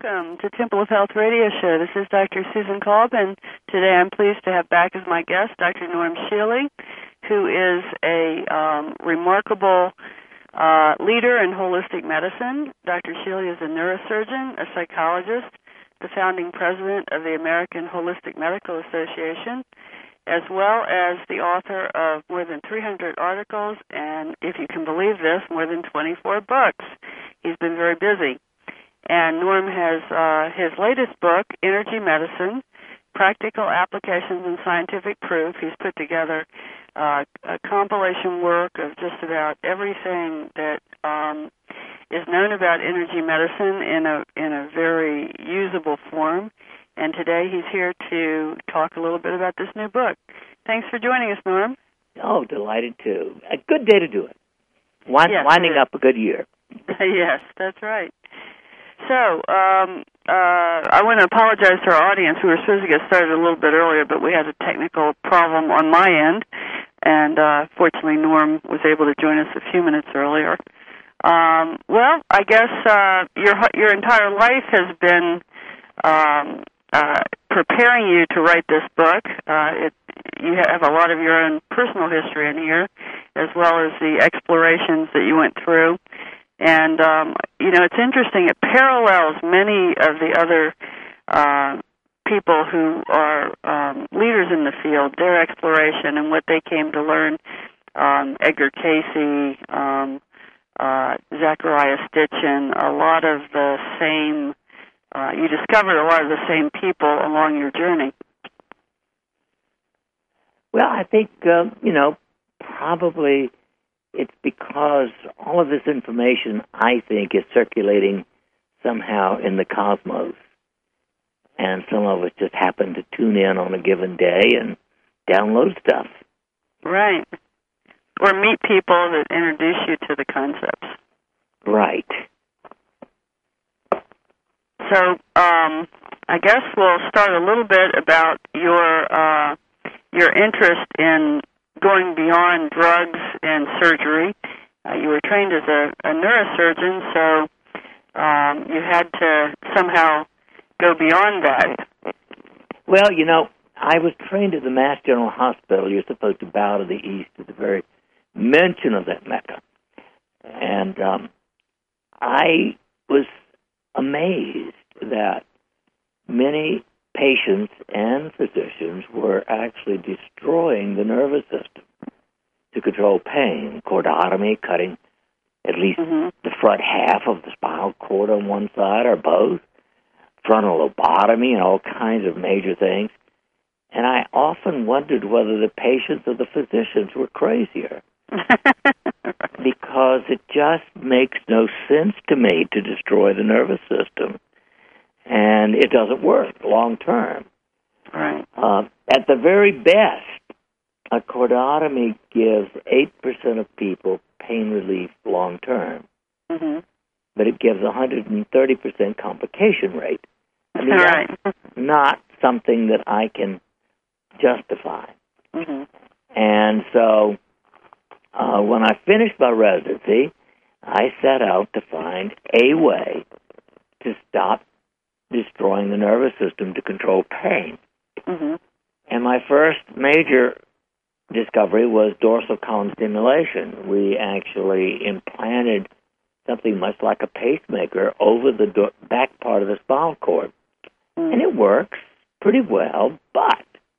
welcome to Temple of Health Radio Show. This is Dr. Susan Kolb, and today I'm pleased to have back as my guest Dr. Norm Shealy, who is a remarkable leader in holistic medicine. Dr. Shealy is a neurosurgeon, a psychologist, the founding president of the American Holistic Medical Association, as well as the author of more than 300 articles and, if you can believe this, more than 24 books. He's been very busy. And Norm has his latest book, Energy Medicine, Practical Applications and Scientific Proof. He's put together a compilation work of just about everything that is known about energy medicine in a very usable form. And today he's here to talk a little bit about this new book. Thanks for joining us, Norm. Oh, delighted to. A good day to do it. Winding up a good year. Yes, that's right. So, I want to apologize to our audience. We were supposed to get started a little bit earlier, but we had a technical problem on my end, and fortunately Norm was able to join us a few minutes earlier. Well, I guess your entire life has been preparing you to write this book. You have a lot of your own personal history in here, as well as the explorations that you went through. And, it's interesting. It parallels many of the other people who are leaders in the field, their exploration and what they came to learn. Edgar Cayce, Zachariah Stitchin, a lot of the same, you discovered a lot of the same people along your journey. Well, I think, probably it's because all of this information, I think, is circulating somehow in the cosmos. And some of us just happen to tune in on a given day and download stuff. Right. Or meet people that introduce you to the concepts. Right. So, I guess we'll start a little bit about your interest in going beyond drugs and surgery. You were trained as a neurosurgeon, so you had to somehow go beyond that. Well, I was trained at the Mass General Hospital. You're supposed to bow to the east at the very mention of that Mecca. And I was amazed that many patients and physicians were actually destroying the nervous system to control pain. Cordotomy, cutting at least the front half of the spinal cord on one side or both. Frontal lobotomy and all kinds of major things. And I often wondered whether the patients or the physicians were crazier. Because it just makes no sense to me to destroy the nervous system. And it doesn't work long term. Right. At the very best, a cordotomy gives 8% of people pain relief long term. But it gives 130% complication rate. I mean, that's not something that I can justify. And so when I finished my residency, I set out to find a way to stop destroying the nervous system to control pain. And my first major discovery was dorsal column stimulation. We actually implanted something much like a pacemaker over the back part of the spinal cord. And it works pretty well, but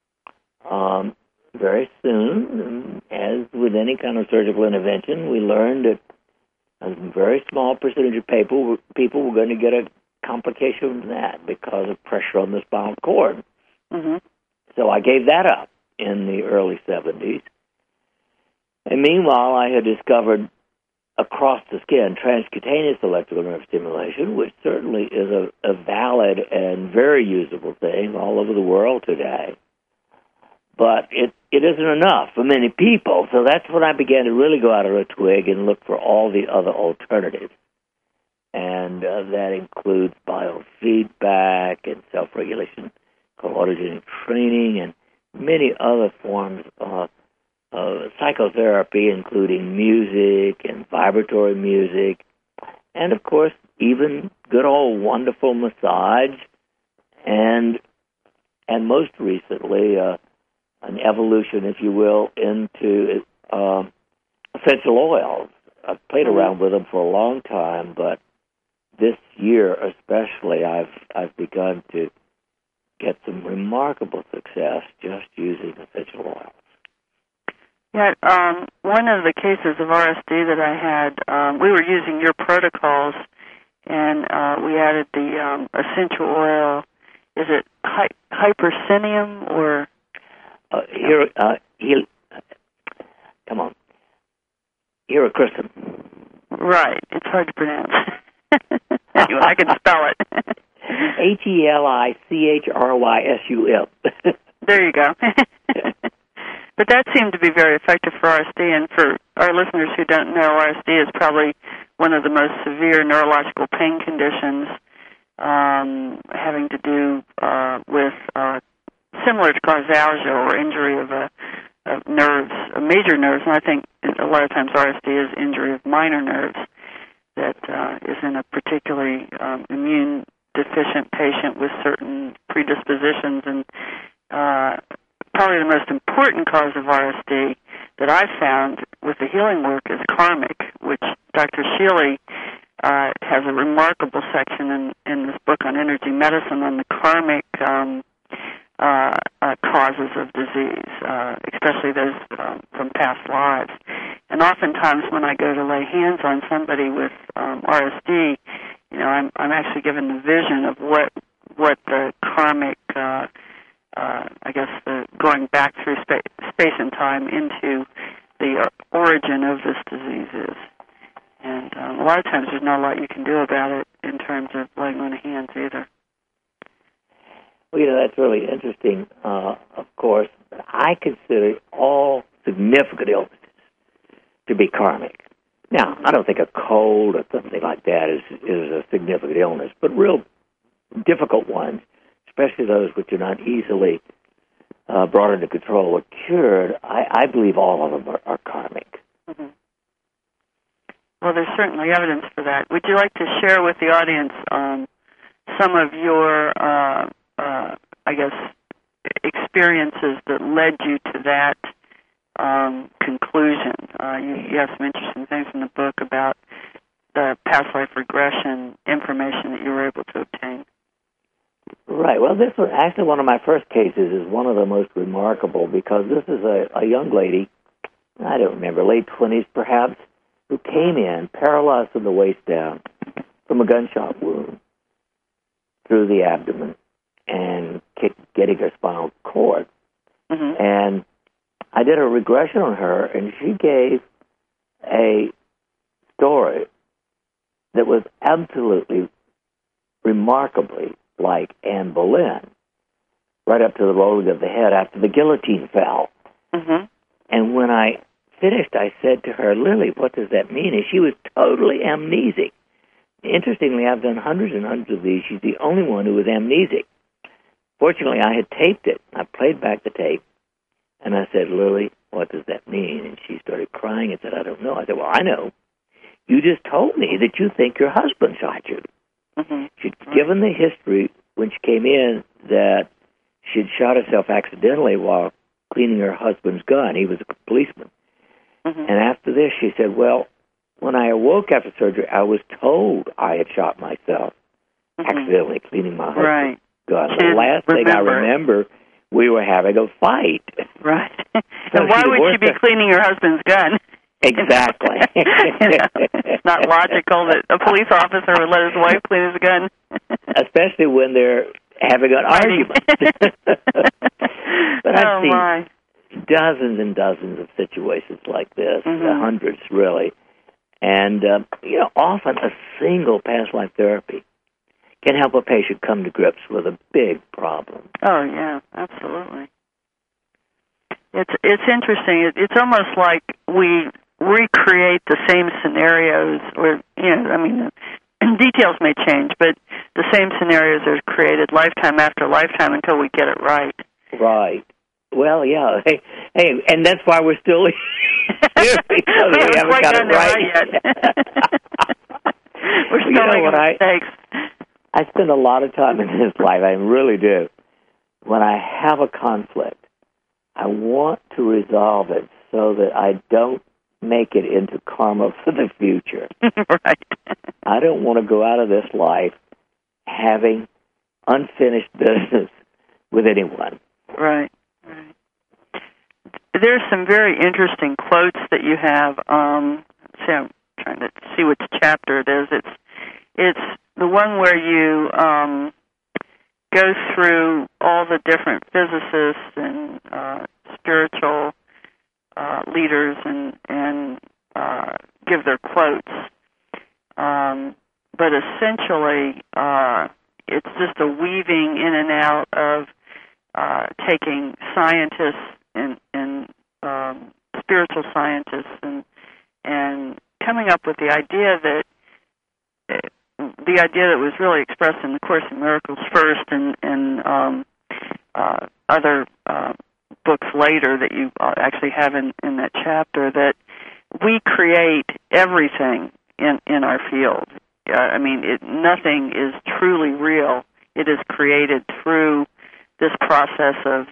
very soon, as with any kind of surgical intervention, we learned that a very small percentage of people were going to get a complication from that because of pressure on the spinal cord. So I gave that up in the early 70s. And meanwhile, I had discovered across the skin transcutaneous electrical nerve stimulation, which certainly is a valid and very usable thing all over the world today. But it isn't enough for many people, so that's when I began to really go out of a twig and look for all the other alternatives. And that includes biofeedback and self-regulation, called autogenic training, and many other forms of psychotherapy, including music and vibratory music and of course, even good old wonderful massage, and most recently, an evolution, if you will, into essential oils. I've played around with them for a long time, but this year especially, I've begun to get some remarkable success just using essential oils. Yeah, one of the cases of RSD that I had, we were using your protocols, and we added the essential oil. Is it hypercinium or? Come on. Herachrysum. Right. It's hard to pronounce. Anyway, I can spell it. HELICHRYSUM. There you go. But that seemed to be very effective for RSD, and for our listeners who don't know, RSD is probably one of the most severe neurological pain conditions, having to do with similar to causalgia or injury of nerves, major nerves, and I think a lot of times RSD is injury of minor nerves that is in a particularly immune deficient patient with certain predispositions, and probably the most important cause of RSD that I've found with the healing work is karmic, which Dr. Shealy has a remarkable section in this book on energy medicine on the karmic causes of disease, especially those from past lives. And oftentimes when I go to lay hands on somebody with RSD, I'm actually given the vision of what the karmic, I guess, going back through space and time into the origin of this disease is. And a lot of times there's not a lot you can do about it in terms of laying on of hands either. Well, that's really interesting. Of course, I consider all significant illnesses to be karmic. Now, I don't think a cold or something like that is a significant illness, but real difficult ones, especially those which are not easily brought into control or cured, I believe all of them are karmic. Mm-hmm. Well, there's certainly evidence for that. Would you like to share with the audience some of your, I guess, experiences that led you to that conclusion? You have some interesting things in the book about the past life regression information that you were able to obtain. Right. Well, this was actually one of my first cases is one of the most remarkable because this is a young lady, I don't remember, late 20s perhaps, who came in paralyzed from the waist down from a gunshot wound through the abdomen and getting her spinal cord. Mm-hmm. And I did a regression on her, and she gave a story that was absolutely remarkably like Anne Boleyn, right up to the rolling of the head after the guillotine fell. Mm-hmm. And when I finished, I said to her, Lily, what does that mean? And she was totally amnesic. Interestingly, I've done hundreds and hundreds of these. She's the only one who was amnesic. Fortunately, I had taped it. I played back the tape, and I said, Lily, what does that mean? And she started crying and said, I don't know. I said, well, I know. You just told me that you think your husband shot you. Mm-hmm. She'd given the history when she came in that she'd shot herself accidentally while cleaning her husband's gun. He was a policeman. Mm-hmm. And after this, she said, well, when I awoke after surgery, I was told I had shot myself accidentally cleaning my husband's gun. The last thing I remember, we were having a fight. Right. And why would she be cleaning her husband's gun? Exactly. It's not logical that a police officer would let his wife clean his gun. Especially when they're having an argument. But I've seen dozens and dozens of situations like this, hundreds really. And, often a single past life therapy can help a patient come to grips with a big problem. Oh, yeah, absolutely. It's interesting. It's almost like we recreate the same scenarios, or, details may change, but the same scenarios are created lifetime after lifetime until we get it right. Right. Well, yeah. Hey, and that's why we're still here, because we haven't got it right yet. growing mistakes. I spend a lot of time in this life, I really do. When I have a conflict, I want to resolve it so that I don't make it into karma for the future. Right. I don't want to go out of this life having unfinished business with anyone. Right. There's some very interesting quotes that you have. I'm trying to see which chapter it is. It's the one where you go through all the different physicists and spiritual leaders and give their quotes. But essentially, it's just a weaving in and out of taking scientists and spiritual scientists and coming up with the idea that was really expressed in the Course in Miracles first and other books later that you actually have in that chapter, that we create everything in our field. Nothing is truly real. It is created through this process of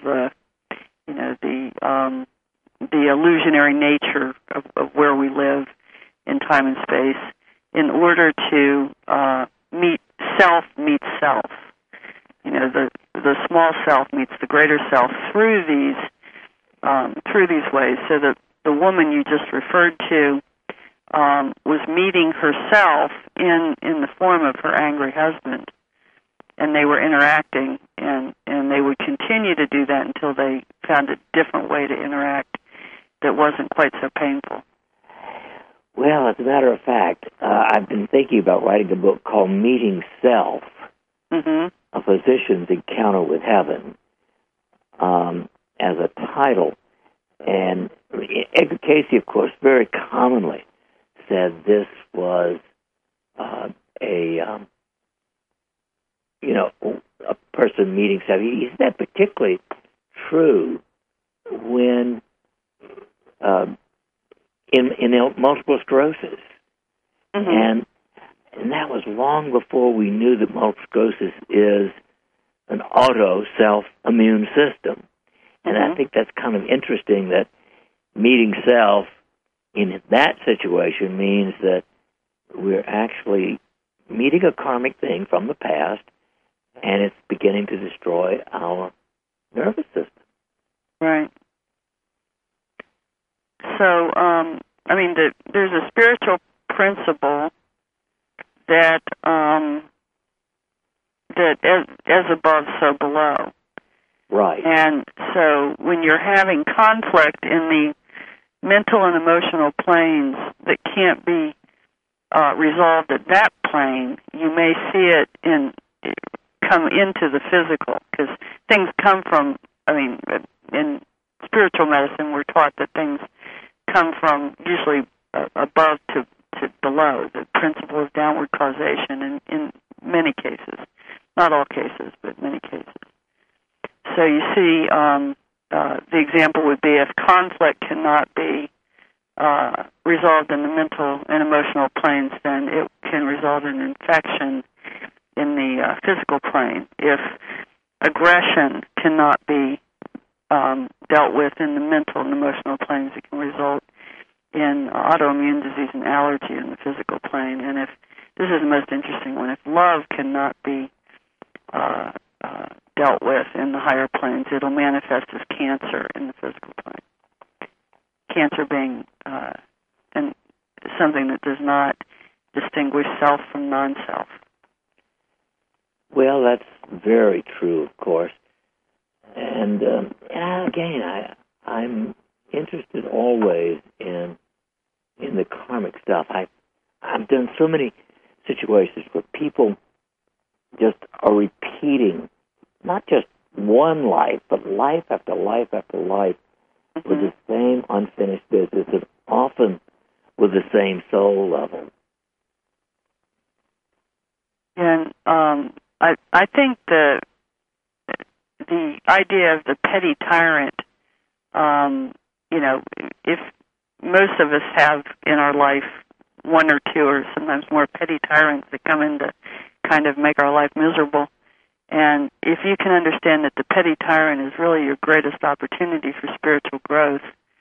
the illusionary nature of where we live in time and space, in order to meet self. The small self meets the greater self through these ways. So that the woman you just referred to was meeting herself in the form of her angry husband, and they were interacting, and they would continue to do that until they found a different way to interact that wasn't quite so painful. Well, as a matter of fact, I've been thinking about writing a book called Meeting Self, A Physician's Encounter with Heaven, as a title. And Edgar Cayce, of course, very commonly said this was a person meeting self. He said that particularly true when in multiple sclerosis. And that was long before we knew that multiple sclerosis is an auto self-immune system. And I think that's kind of interesting that meeting self in that situation means that we're actually meeting a karmic thing from the past, and it's beginning to destroy our nervous system. Right. So, there's a spiritual principle that as above, so below. Right. And so when you're having conflict in the mental and emotional planes that can't be resolved at that plane, you may see it come into the physical, because things come from, in spiritual medicine, we're taught that things come from usually above to below, the principle of downward causation in many cases. Not all cases, but many cases. So you see, the example would be if conflict cannot be resolved in the mental and emotional planes, then it can result in infection in the physical plane. If aggression cannot be dealt with in the mental and emotional planes, it can result in autoimmune disease and allergy in the physical plane. And if, this is the most interesting one, if love cannot be dealt with in the higher planes, it'll manifest as cancer in the physical plane. Cancer being something that does not distinguish self from non-self. Well, that's very true, of course. And again, I'm interested always in the karmic stuff. I've done so many situations where people just are repeating not just one life, but life after life after life with the same unfinished business, and often with the same soul level. And I think the idea of the petty tyrant, if most of us have in our life one or two or sometimes more petty tyrants that come in to kind of make our life miserable. And if you can understand that the petty tyrant is really your greatest opportunity for spiritual growth,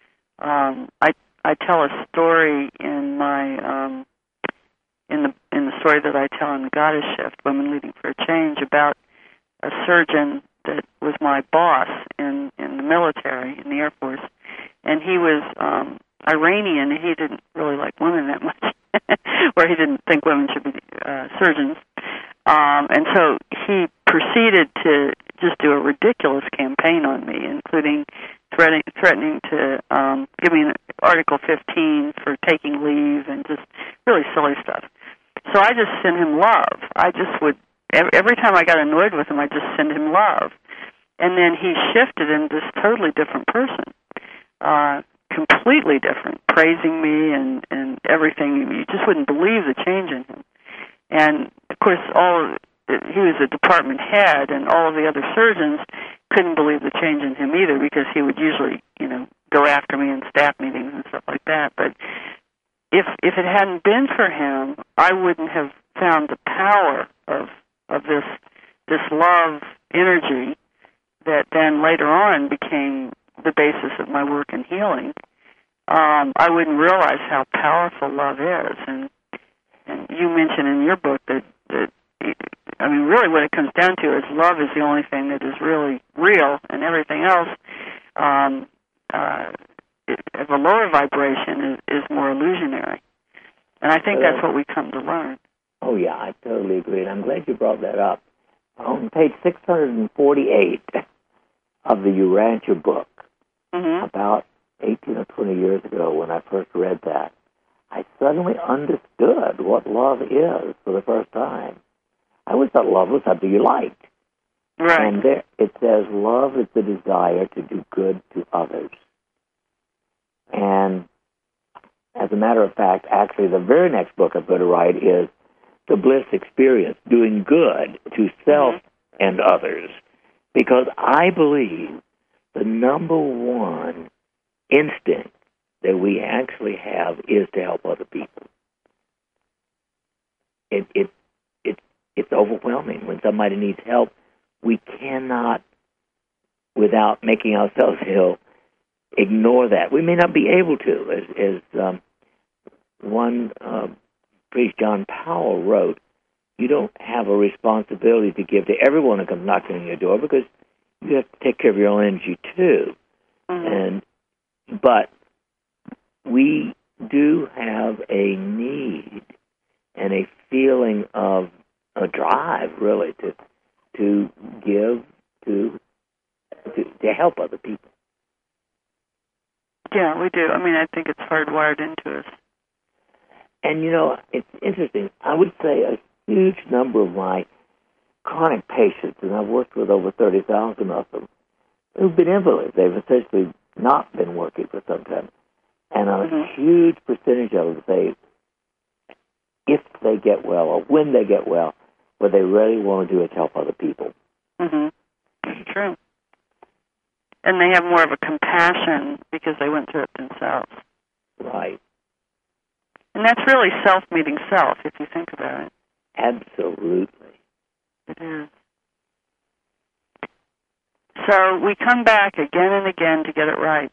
I tell a story in my in the story that I tell in the Goddess Shift, Women Leading for a Change, about a surgeon that was my boss in the military, in the Air Force, and he was Iranian. He didn't really like women that much, or he didn't think women should be surgeons. And so he proceeded to just do a ridiculous campaign on me, including threatening to give me an Article 15 for taking leave and just really silly stuff. So I just sent him love. I just would, every time I got annoyed with him, I just sent him love. And then he shifted into this totally different person, completely different, praising me and everything. You just wouldn't believe the change in him. And, of course, he was a department head, and all of the other surgeons couldn't believe the change in him either, because he would usually, go after me in staff meetings and stuff like that. But if it hadn't been for him, I wouldn't have found the power of this love energy that then later on became the basis of my work in healing. I wouldn't realize how powerful love is. And you mentioned in your book that really what it comes down to is love is the only thing that is really real, and everything else of a lower vibration is more illusionary. And I think that's what we come to learn. Oh, yeah, I totally agree. And I'm glad you brought that up. On page 648 of the Urantia book, about 18 or 20 years ago when I first read that, I suddenly understood what love is for the first time. I always thought love was something you liked. Right. And there it says love is the desire to do good to others. And as a matter of fact, actually the very next book I'm going to write is The Bliss Experience, doing good to self and others. Because I believe the number one instinct that we actually have is to help other people. It's overwhelming. When somebody needs help, we cannot, without making ourselves ill, ignore that. We may not be able to. As one priest, John Powell, wrote, you don't have a responsibility to give to everyone who comes knocking on your door, because you have to take care of your own energy too. But we do have a need and a feeling of a drive, really, to give, to help other people. Yeah, we do. I think it's hardwired into us. And, it's interesting. I would say a huge number of my chronic patients, and I've worked with over 30,000 of them, who've been invalids. They've essentially not been working for some time. And a huge percentage of them say, if they get well or when they get well, what they really want to do is help other people. That's true. And they have more of a compassion because they went through it themselves. Right. And that's really self meeting self, if you think about it. Absolutely. It is. So we come back again and again to get it right.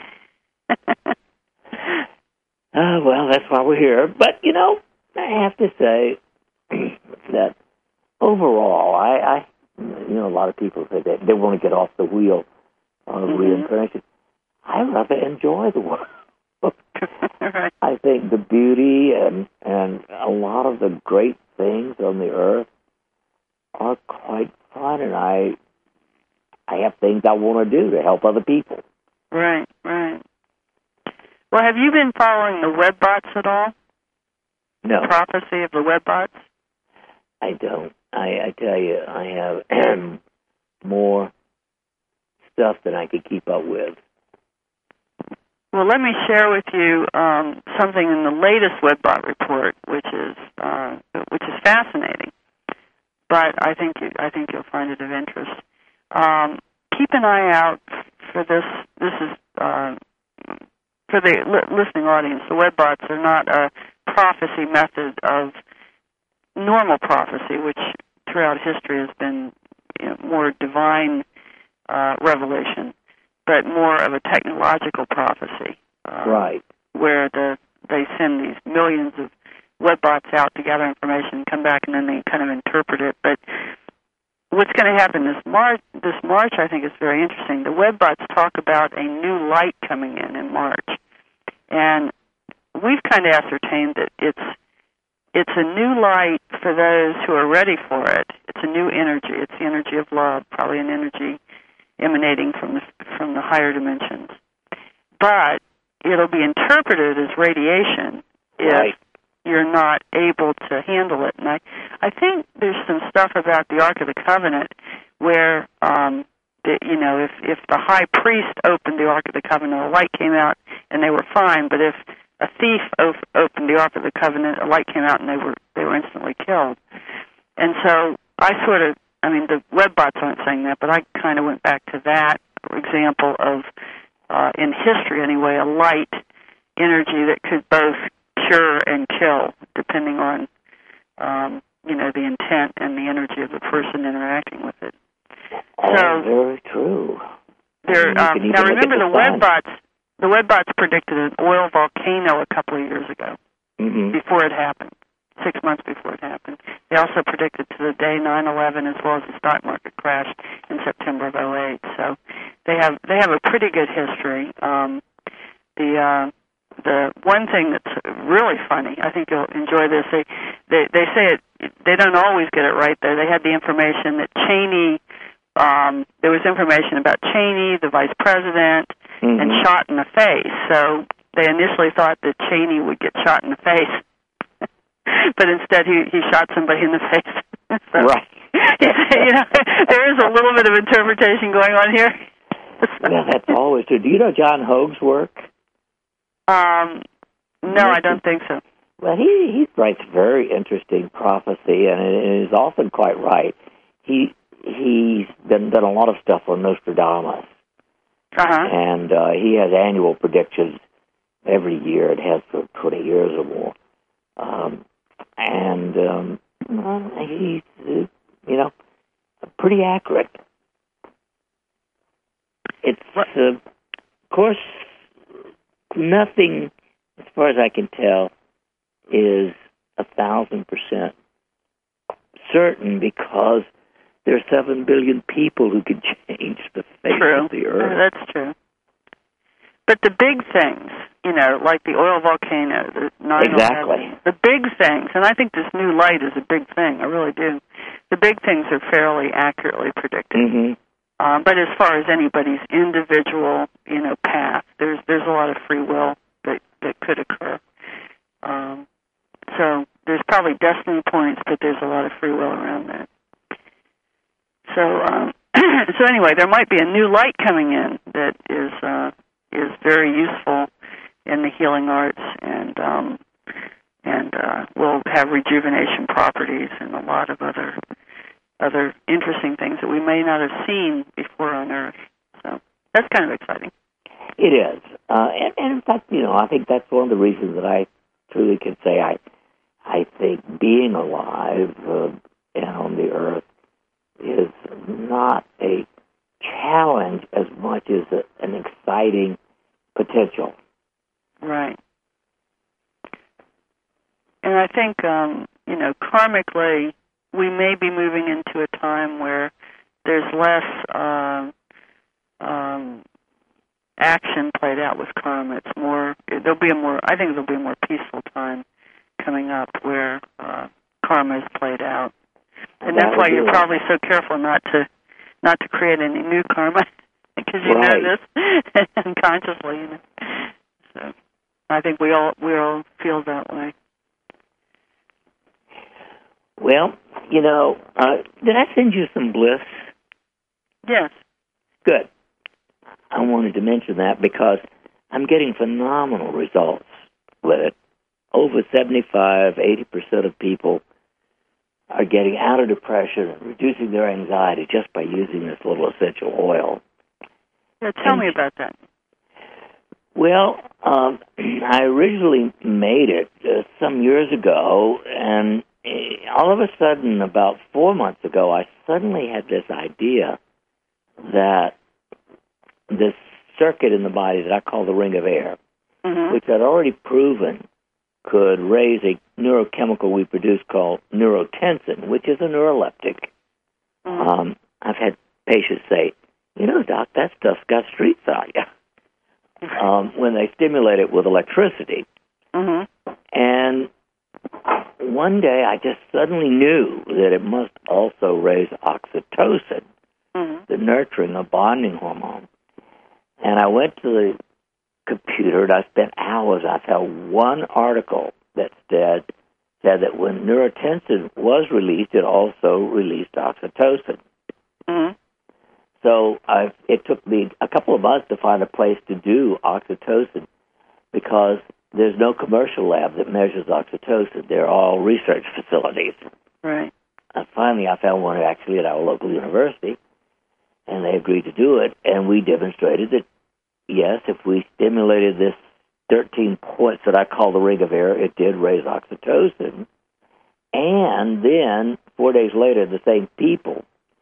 Well, that's why we're here. But, I have to say that overall, I a lot of people say that they want to get off the wheel of reincarnation. I rather enjoy the world. Right. I think the beauty and a lot of the great things on the earth are quite fun, and I have things I want to do to help other people. Right. Well, have you been following the WebBots at all? No. The prophecy of the WebBots? I don't. I tell you, I have more stuff than I could keep up with. Well, let me share with you something in the latest WebBot report, which is fascinating. But I think you'll find it of interest. Keep an eye out for this. This is for the listening audience. The WebBots are not a prophecy method of normal prophecy, which throughout history has been more divine revelation, but more of a technological prophecy. Right. Where they send these millions of webbots out to gather information, come back, and then they kind of interpret it. But what's going to happen this March, I think, is very interesting. The webbots talk about a new light coming in March, and we've kind of ascertained that it's a new light for those who are ready for it. It's a new energy. It's the energy of love, probably an energy emanating from the higher dimensions. But it'll be interpreted as radiation if you're not able to handle it. And I think there's some stuff about the Ark of the Covenant where, if the high priest opened the Ark of the Covenant, a light came out and they were fine. But if a thief opened the Ark of the Covenant, a light came out and they were instantly killed. And so the webbots aren't saying that, but I kind of went back to that example of, in history anyway, a light energy that could both cure and kill, depending on, the intent and the energy of the person interacting with it. So very true. Now remember the webbots predicted an oil volcano a couple of years ago, before it happened, 6 months before it happened. They also predicted to the day 9/11 as well as the stock market crash in September of 2008. So they have a pretty good history. The one thing that's really funny, I think you'll enjoy this. They say they don't always get it right. Though they had the information that Cheney, there was information about Cheney, the vice president, and shot in the face. So they initially thought that Cheney would get shot in the face, but instead he shot somebody in the face. So, right. There is a little bit of interpretation going on here. Yeah, that's always true. Do you know John Hogue's work? No, I don't think so. Well, he writes very interesting prophecy, and it is often quite right. He's done a lot of stuff on Nostradamus, and he has annual predictions every year. It has for 20 years or more, he's pretty accurate. It's of course. Nothing, as far as I can tell, is 1,000% certain because there are 7 billion people who can change the face of the earth. That's true. But the big things, like the oil volcano, the 9/11, the big things, and I think this new light is a big thing. I really do. The big things are fairly accurately predicted. But as far as anybody's individual, path, there's a lot of free will that could occur. So there's probably destiny points, but there's a lot of free will around that. So anyway, there might be a new light coming in that is very useful in the healing arts and will have rejuvenation properties and a lot of other interesting things that we may not have seen before on Earth. So that's kind of exciting. It is. And in fact, I think that's one of the reasons that I truly can say I think being alive on the Earth is not a challenge as much as an exciting potential. Right. And I think, karmically, we may be moving into a time where there's less action played out with karma. It's more. I think there'll be a more peaceful time coming up where karma is played out, and that's why you're probably so careful not to create any new karma because you know this unconsciously. So I think we all feel that way. Well, did I send you some bliss? Yes. Good. I wanted to mention that because I'm getting phenomenal results with it. Over 75-80% of people are getting out of depression and reducing their anxiety just by using this little essential oil. Yeah, tell me about that. Well, I originally made it some years ago, and all of a sudden, about 4 months ago, I suddenly had this idea that this circuit in the body that I call the ring of air, which I'd already proven could raise a neurochemical we produce called neurotensin, which is a neuroleptic. I've had patients say, Doc, that stuff's got streets on you, when they stimulate it with electricity. And one day I just suddenly knew that it must also raise oxytocin, the nurturing or bonding hormone. And I went to the computer and I spent hours. I found one article that said that when neurotensin was released, it also released oxytocin. So it took me a couple of months to find a place to do oxytocin because there's no commercial lab that measures oxytocin. They're all research facilities. Right. Finally, I found one actually at our local university, and they agreed to do it, and we demonstrated that, yes, if we stimulated this 13 points that I call the ring of air, it did raise oxytocin. And then, 4 days later, the same people,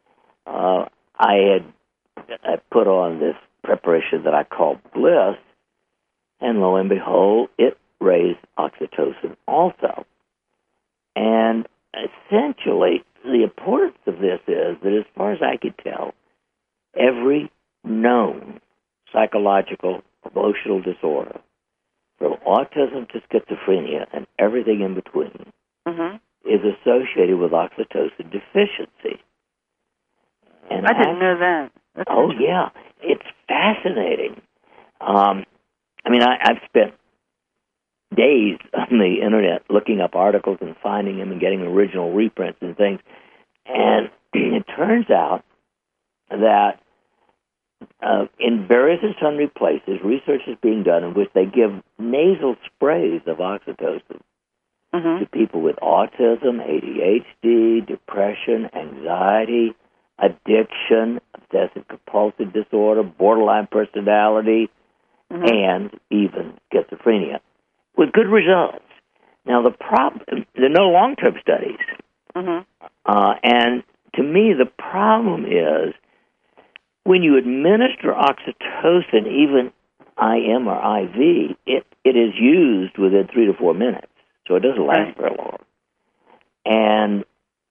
I put on this preparation that I call Bliss, and lo and behold, it raised oxytocin also. And essentially, the importance of this is that as far as I could tell, every known psychological, emotional disorder, from autism to schizophrenia and everything in between, is associated with oxytocin deficiency. And I didn't know that. That's yeah. It's fascinating. I've spent days on the Internet looking up articles and finding them and getting original reprints and things. And it turns out that in various and sundry places, research is being done in which they give nasal sprays of oxytocin to people with autism, ADHD, depression, anxiety, addiction, obsessive-compulsive disorder, borderline personality, and even schizophrenia, with good results. Now, the problem, there are no long-term studies. And to me, the problem is when you administer oxytocin, even IM or IV, it is used within 3 to 4 minutes, so it doesn't last very long. And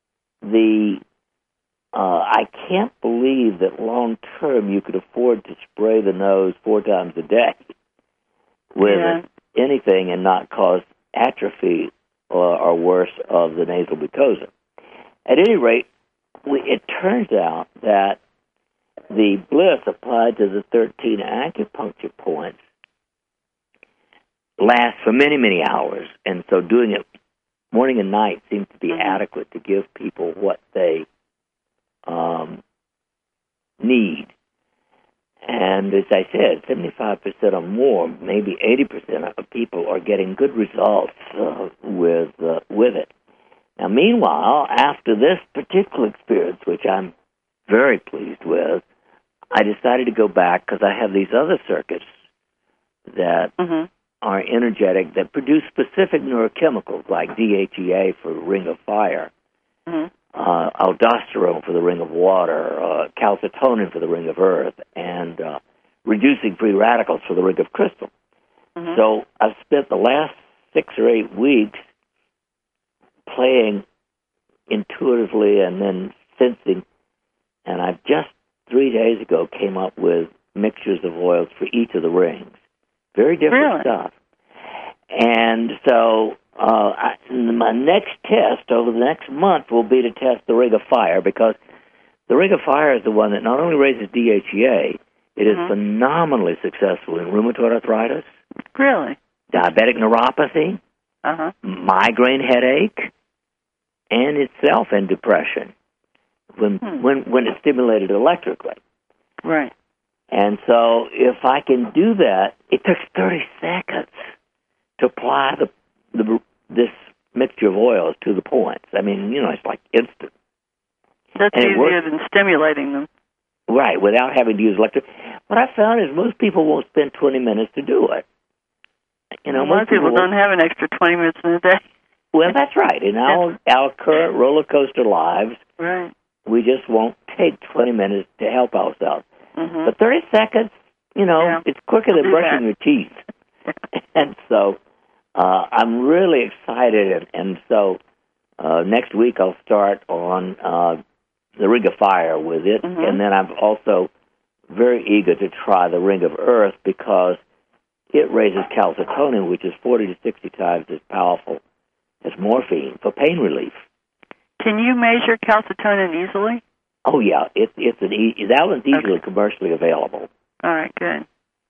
I can't believe that long-term you could afford to spray the nose 4 times a day with anything and not cause atrophy or worse of the nasal mucosa. At any rate, it turns out that the Bliss applied to the 13 acupuncture points lasts for many, many hours, and so doing it morning and night seems to be adequate to give people what they need. And as I said, 75% or more, maybe 80% of people are getting good results with it. Now, meanwhile, after this particular experience, which I'm very pleased with, I decided to go back because I have these other circuits that are energetic that produce specific neurochemicals like DHEA for Ring of Fire, aldosterone for the Ring of Water, calcitonin for the Ring of Earth, and reducing free radicals for the Ring of Crystal. So I've spent the last 6 or 8 weeks playing intuitively and then sensing, and I just 3 days ago came up with mixtures of oils for each of the rings. Very different stuff. And so my next test over the next month will be to test the Ring of Fire, because the Ring of Fire is the one that not only raises DHEA, it is phenomenally successful in rheumatoid arthritis, diabetic neuropathy, migraine headache, and itself in depression when it's stimulated electrically. Right. And so if I can do that, it took 30 seconds to apply this mixture of oils to the points. I mean, it's like instant. That's easier than stimulating them. Right, without having to use electric. what I found is most people won't spend 20 minutes to do it. A lot of people don't have an extra 20 minutes in a day. Well, that's right. In our current roller coaster lives, right, we just won't take 20 minutes to help ourselves. Mm-hmm. But 30 seconds, it's quicker than brushing your teeth. And so I'm really excited. And so next week I'll start on the Ring of Fire with it. Mm-hmm. And then I'm also very eager to try the Ring of Earth because it raises calcitonin, which is 40 to 60 times as powerful as morphine for pain relief. Can you measure calcitonin easily? Oh, yeah. That one's easily commercially available. All right, good.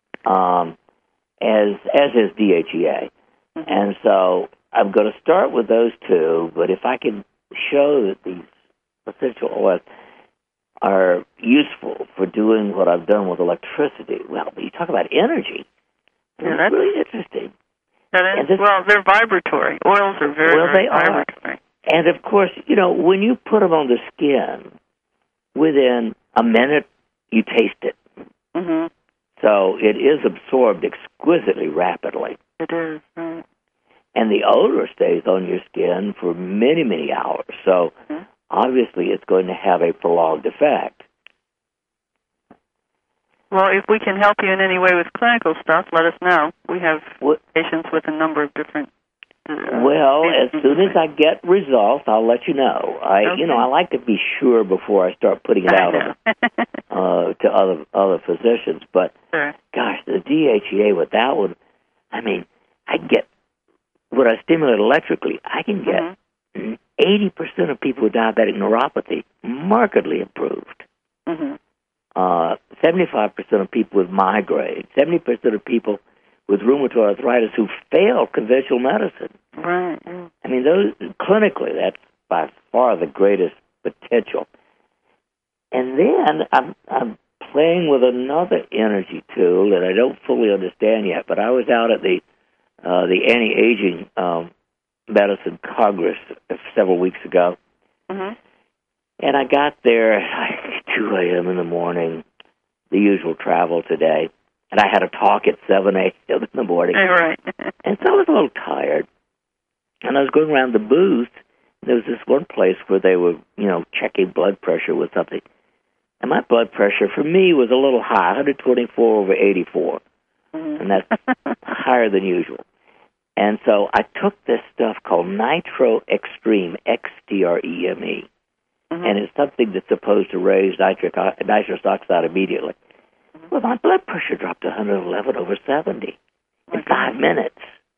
As is DHEA. Mm-hmm. And so I'm going to start with those two, but if I can show that these essential oils are useful for doing what I've done with electricity, well, you talk about energy. Yeah, that's really interesting. That is, they're vibratory. Oils are very vibratory. And, of course, when you put them on the skin, within a minute, you taste it. Mm-hmm. So it is absorbed exquisitely rapidly. It is, right. And the odor stays on your skin for many, many hours. So obviously it's going to have a prolonged effect. Well, if we can help you in any way with clinical stuff, let us know. We have patients with a number of different... as soon as I get results, I'll let you know. I like to be sure before I start putting it out to other physicians. But, gosh, the DHEA with that one, I mean, I get... When I stimulate electrically, I can get 80% of people with diabetic neuropathy markedly improved. Mm-hmm. 75% of people with migraine, 70% of people with rheumatoid arthritis who fail conventional medicine. Right. Yeah. I mean, those clinically, that's by far the greatest potential. And then I'm playing with another energy tool that I don't fully understand yet. But I was out at the anti-aging medicine Congress several weeks ago. Mm-hmm. And I got there at 2 a.m. in the morning, the usual travel today. And I had a talk at 7 a.m. in the morning. Right. And so I was a little tired. And I was going around the booth. And there was this one place where they were, checking blood pressure with something. And my blood pressure, for me, was a little high, 124/84. Mm-hmm. And that's higher than usual. And so I took this stuff called Nitro Extreme, XTREME. Mm-hmm. And it's something that's supposed to raise nitrous oxide immediately. Mm-hmm. Well, my blood pressure dropped to 111/70 in 5 minutes.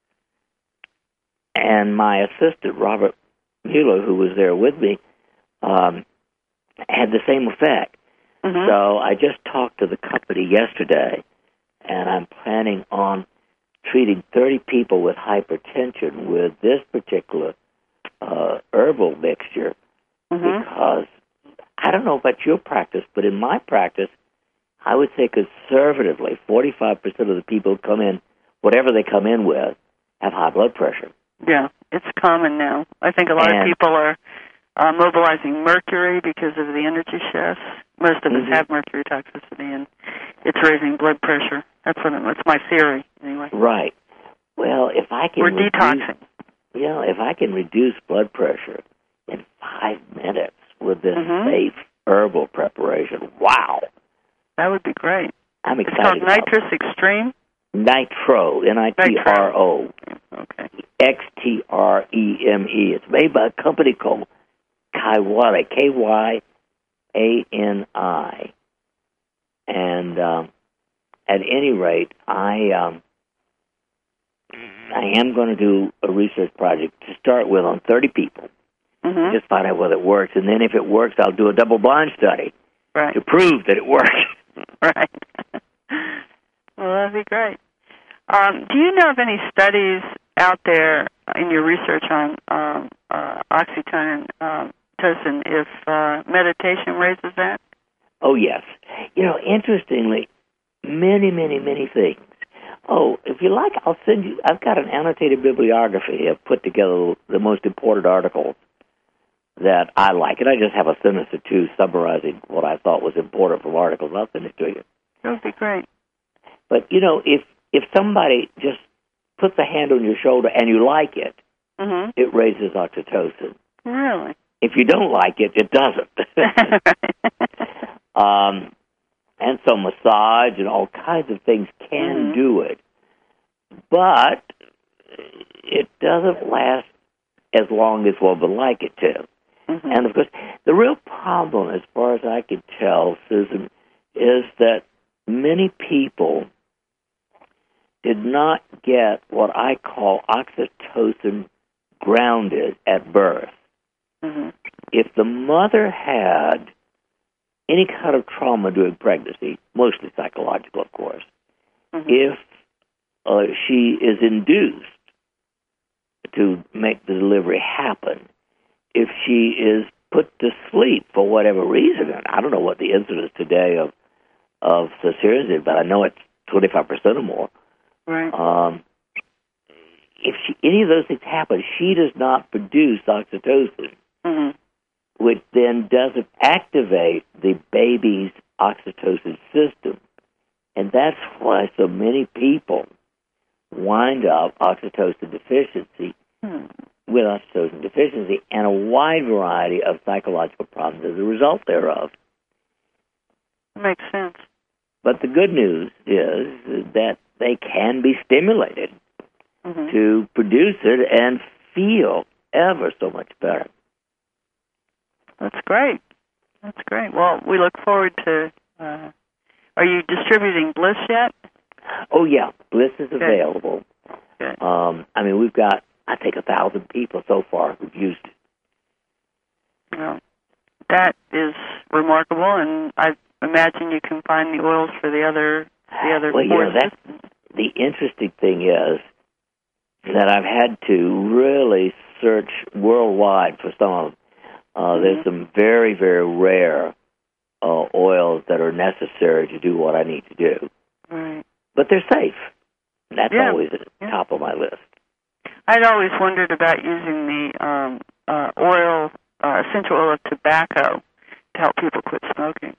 And my assistant, Robert Mueller, who was there with me, had the same effect. Mm-hmm. So I just talked to the company yesterday, and I'm planning on treating 30 people with hypertension with this particular herbal mixture. Mm-hmm. Because I don't know about your practice, but in my practice, I would say conservatively, 45% of the people who come in, whatever they come in with, have high blood pressure. Yeah, it's common now. I think a lot of people are mobilizing mercury because of the energy shifts. Most of us have mercury toxicity, and it's raising blood pressure. That's my theory, anyway. Right. Well, if I can... We're detoxing. If I can reduce blood pressure in 5 minutes with this safe herbal preparation, wow. That would be great. I'm excited. It's called Nitrous Extreme? Nitro, Nitro. Okay. XTREME. It's made by a company called Kyani, Kyani. And at any rate, I am going to do a research project to start with on 30 people. Mm-hmm. Just find out whether it works. And then if it works, I'll do a double-blind study to prove that it works. Right. Well, that'd be great. Do you know of any studies out there in your research on oxytocin if meditation raises that? Oh, yes. Interestingly, many things. Oh, if you like, I'll send you... I've got an annotated bibliography. I've put together the most important articles that I like. And I just have a sentence or two summarizing what I thought was important from articles. I'll send it to you. That would be great. But, if somebody just puts a hand on your shoulder and you like it, Mm-hmm. it raises oxytocin. Really? If you don't like it, it doesn't. And so massage and all kinds of things can do it. But it doesn't last as long as one would like it to. Mm-hmm. And, of course, the real problem, as far as I can tell, Susan, is that many people did not get what I call oxytocin grounded at birth. Mm-hmm. If the mother had any kind of trauma during pregnancy, mostly psychological, of course, if she is induced to make the delivery happen, if she is put to sleep for whatever reason, and I don't know what the incidence today of cesareans is, but I know it's 25% or more. Right. If any of those things happen, she does not produce oxytocin, which then doesn't activate the baby's oxytocin system. And that's why so many people wind up oxytocin deficiency with oxytocin deficiency and a wide variety of psychological problems as a result thereof. Makes sense. But the good news is that they can be stimulated to produce it and feel ever so much better. That's great. That's great. Well, we look forward to... are you distributing Bliss yet? Oh, yeah. Bliss is available. Good. We've got, I think, 1,000 people so far who've used it. Well, that is remarkable, and I imagine you can find the oils for the other forces. The interesting thing is that I've had to really search worldwide for some of them. There's some very, very rare oils that are necessary to do what I need to do. Right. But they're safe. And that's always at the top of my list. I'd always wondered about using the essential oil of tobacco to help people quit smoking.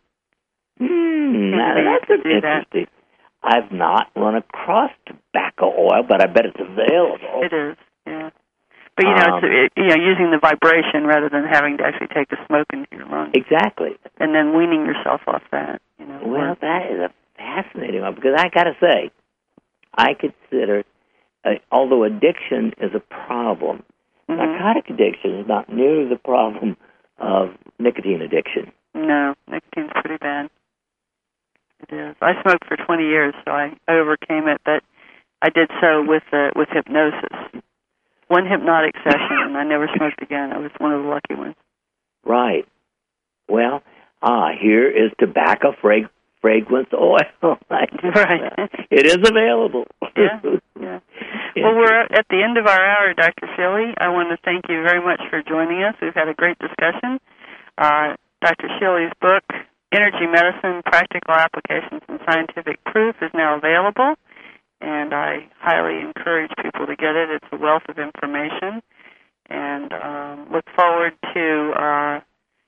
That's interesting. I've not run across tobacco oil, but I bet it's available. It is, yeah. But, using the vibration rather than having to actually take the smoke into your lungs. Exactly. And then weaning yourself off that, Well, that is a fascinating one, because I got to say, I consider, although addiction is a problem, narcotic addiction is not nearly the problem of nicotine addiction. No, nicotine's pretty bad. It is. I smoked for 20 years, so I overcame it, but I did so with hypnosis. One hypnotic session, and I never smoked again. I was one of the lucky ones. Right. Well, here is tobacco fragrance oil. Right. It is available. Yeah. Well, we're at the end of our hour, Dr. Schille. I want to thank you very much for joining us. We've had a great discussion. Dr. Schille's book, Energy Medicine, Practical Applications and Scientific Proof, is now available, and I highly encourage people to get it. It's a wealth of information, and look forward to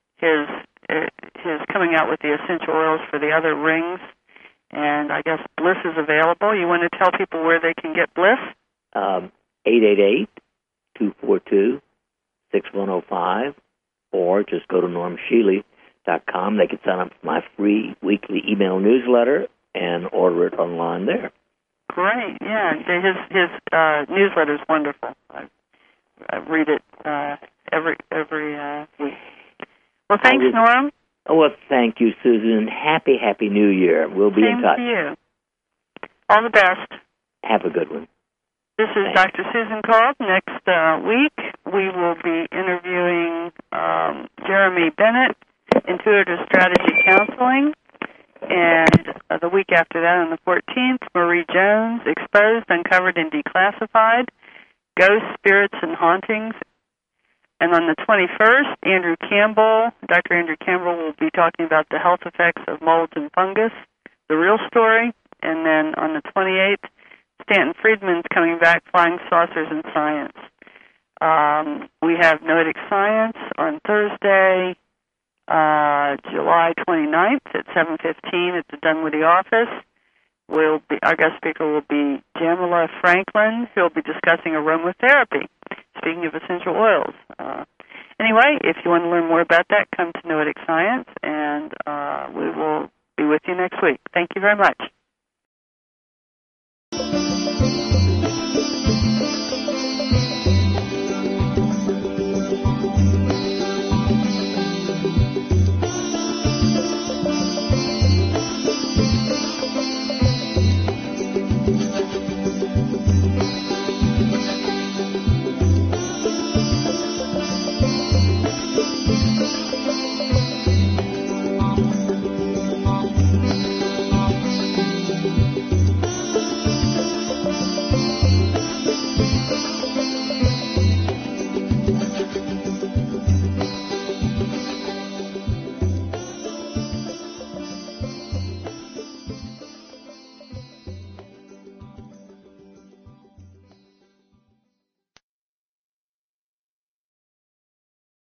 his coming out with the essential oils for the other rings, and I guess Bliss is available. You want to tell people where they can get Bliss? 888-242-6105, or just go to normscheele.com. They can sign up for my free weekly email newsletter and order it online there. Great, yeah. His newsletter is wonderful. I read it every week. Well, thanks, Norm. Oh, well, thank you, Susan. Happy New Year. We'll be in touch. Same to you. All the best. Have a good one. This is Dr. Susan Kolb. Next week, we will be interviewing Jeremy Bennett, Intuitive Strategy Counseling. And the week after that, on the 14th, Marie Jones, Exposed, Uncovered, and Declassified, Ghosts, Spirits, and Hauntings. And on the 21st, Dr. Andrew Campbell will be talking about the health effects of molds and fungus, the real story. And then on the 28th, Stanton Friedman's coming back, Flying Saucers and Science. We have Noetic Science on Thursday. July 29th at 7:15 at the Dunwoody office. Our guest speaker will be Jamila Franklin, who will be discussing aromatherapy, speaking of essential oils. Anyway, if you want to learn more about that, come to Noetic Science, and we will be with you next week. Thank you very much.